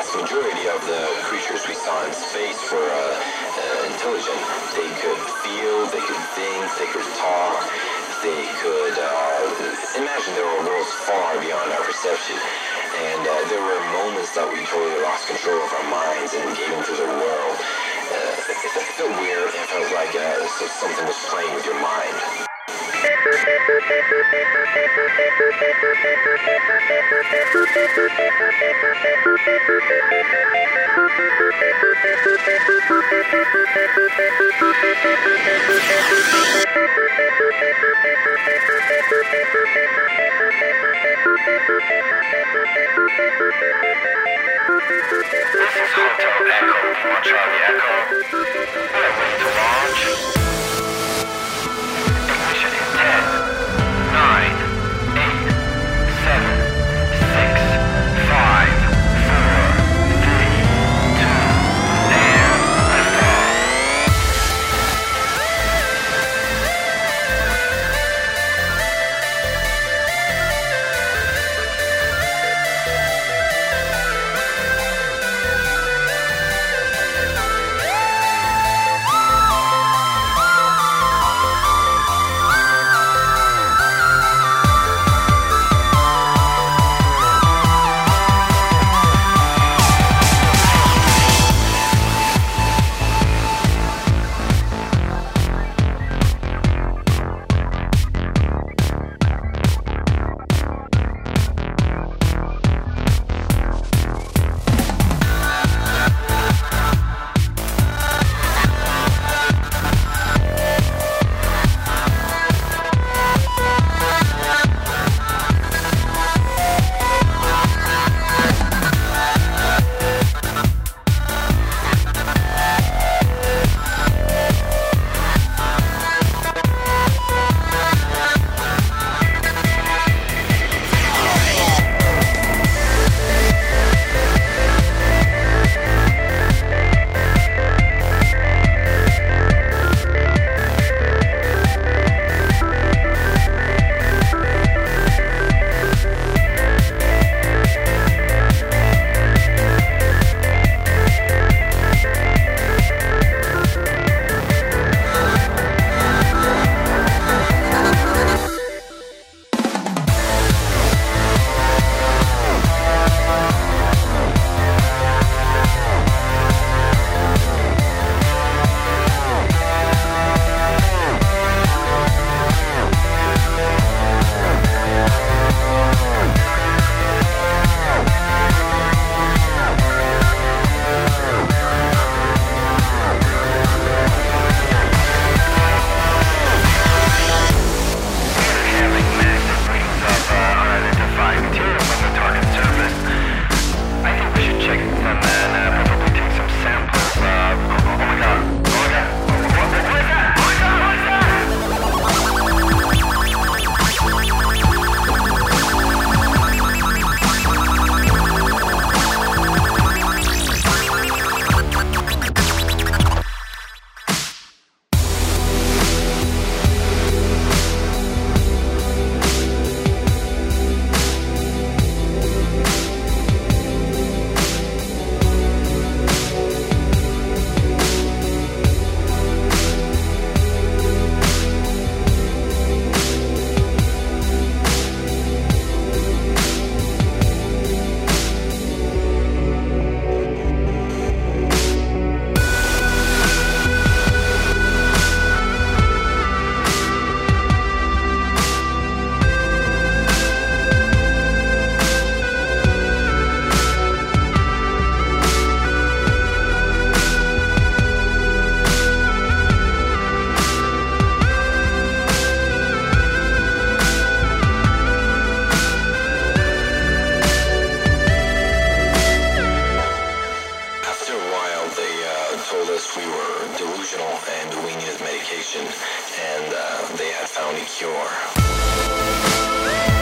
vast majority of the creatures we saw in space were intelligent. They could feel, they could think, they could talk, they could imagine there were worlds far beyond our perception. And there were moments that we totally lost control of our minds and gave into the world. It felt weird. It felt like something was playing with your mind. This is Hotel Echo on Charlie Echo. We are ready to launch. Ignition in 10, 9, 8, 7, 6, 5, 4, 3, 2, and liftoff. medication, and they had found a cure.